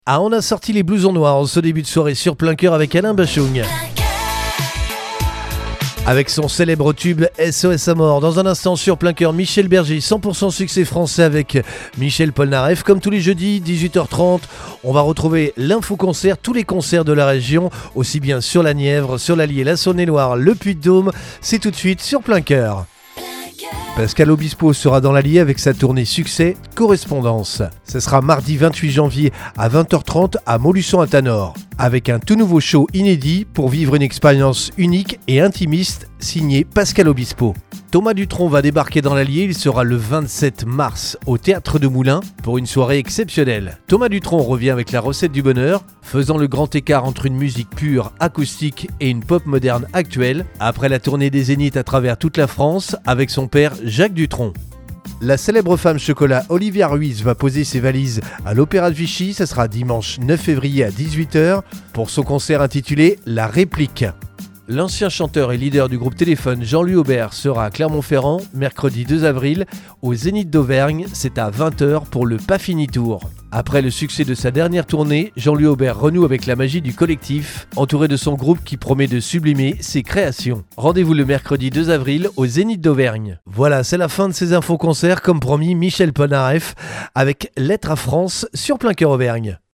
Ah, on a sorti les blousons noirs en ce début de soirée sur plein cœur avec Alain Bachung. Avec son célèbre tube SOS à mort. Dans un instant sur plein cœur, Michel Berger, 100% succès français avec Michel Polnareff. Comme tous les jeudis, 18h30, on va retrouver l'info-concert, tous les concerts de la région, aussi bien sur la Nièvre, sur l'Allier, la Saône-et-Loire, le Puy-de-Dôme. C'est tout de suite sur plein cœur. Pascal Obispo sera dans l'Allier avec sa tournée Succès Correspondance. Ce sera mardi 28 janvier à 20h30 à Montluçon-à-Tanor, avec un tout nouveau show inédit pour vivre une expérience unique et intimiste signé Pascal Obispo. Thomas Dutronc va débarquer dans l'Allier, il sera le 27 mars au Théâtre de Moulins pour une soirée exceptionnelle. Thomas Dutronc revient avec la recette du bonheur, faisant le grand écart entre une musique pure, acoustique et une pop moderne actuelle, après la tournée des Zéniths à travers toute la France avec son père Jacques Dutronc. La célèbre femme chocolat Olivia Ruiz va poser ses valises à l'Opéra de Vichy, ça sera dimanche 9 février à 18h pour son concert intitulé La Réplique. L'ancien chanteur et leader du groupe Téléphone, Jean-Louis Aubert, sera à Clermont-Ferrand, mercredi 2 avril, au Zénith d'Auvergne, c'est à 20h pour le Pas Fini Tour. Après le succès de sa dernière tournée, Jean-Louis Aubert renoue avec la magie du collectif, entouré de son groupe qui promet de sublimer ses créations. Rendez-vous le mercredi 2 avril au Zénith d'Auvergne. Voilà, c'est la fin de ces infos-concerts, comme promis, Michel Polnareff, avec Lettre à France sur plein cœur Auvergne.